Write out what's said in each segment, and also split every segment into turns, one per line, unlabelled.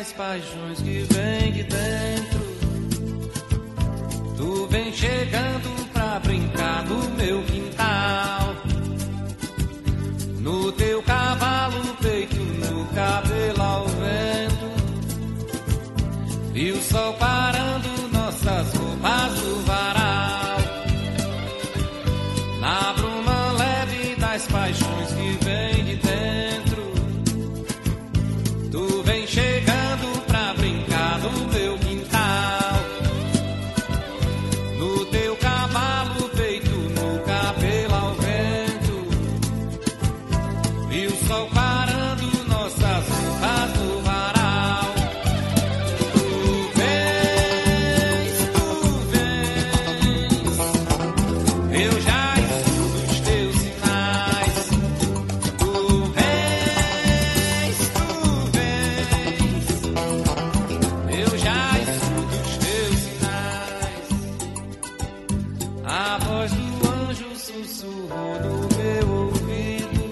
das paixões que vem de dentro. Tu vem chegando pra brincar no meu quintal. No teu cavalo, peito, no cabelo ao vento. E o sol parando nossas roupas no varal. Na bruma leve das paixões que vem de dentro. Tu vem chegando pra brincar no meu quintal. No teu cavalo, peito, no cabelo ao vento. E o sol parando nossas roupas no varal. Tu vens, eu já escuto os teus sinais. Tu vens, eu já escuto os teus sinais. A voz do anjo sussurrou no meu ouvido.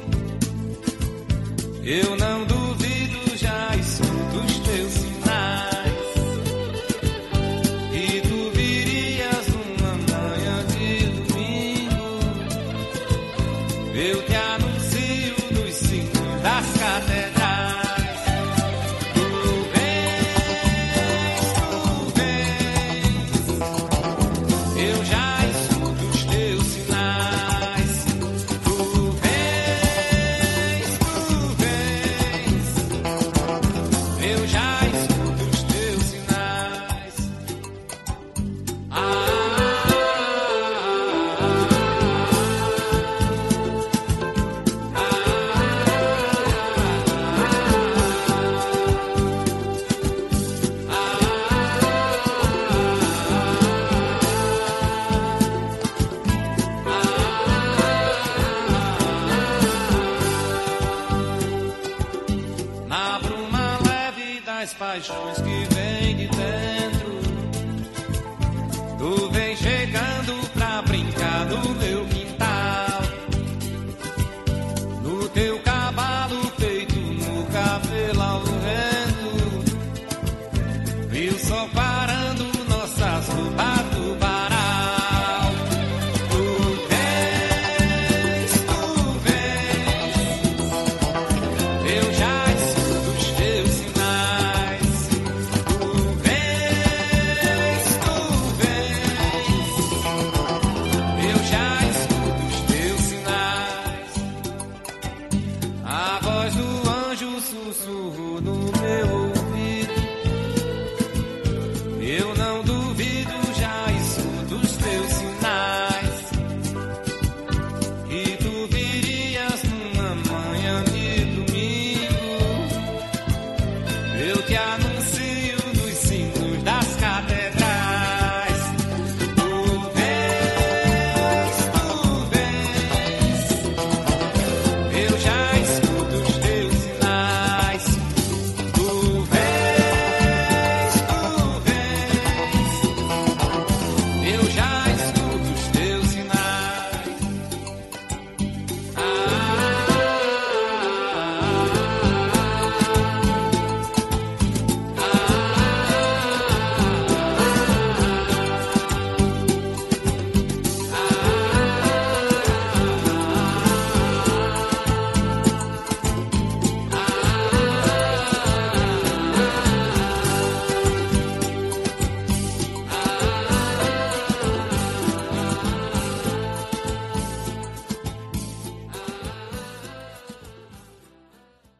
Eu não duvido, já escuto os teus sinais. E tu virias numa manhã de domingo. Eu te anuncio nos sinos das catedrais. Tu vens, eu já escuto os teus sinais. Tu vens, eu já escuto os teus sinais. Na bruma leve das paixões que vem de dentro. Tu vem chegando pra brincar no meu quintal. No teu cavalo, peito, no cabelo ao vento. E o sol parando nossas roupas do varal. Tu vens, eu já escuto os teus sinais. Tu vens, eu já escuto os teus sinais. A voz do anjo sussurrou no meu ouvido.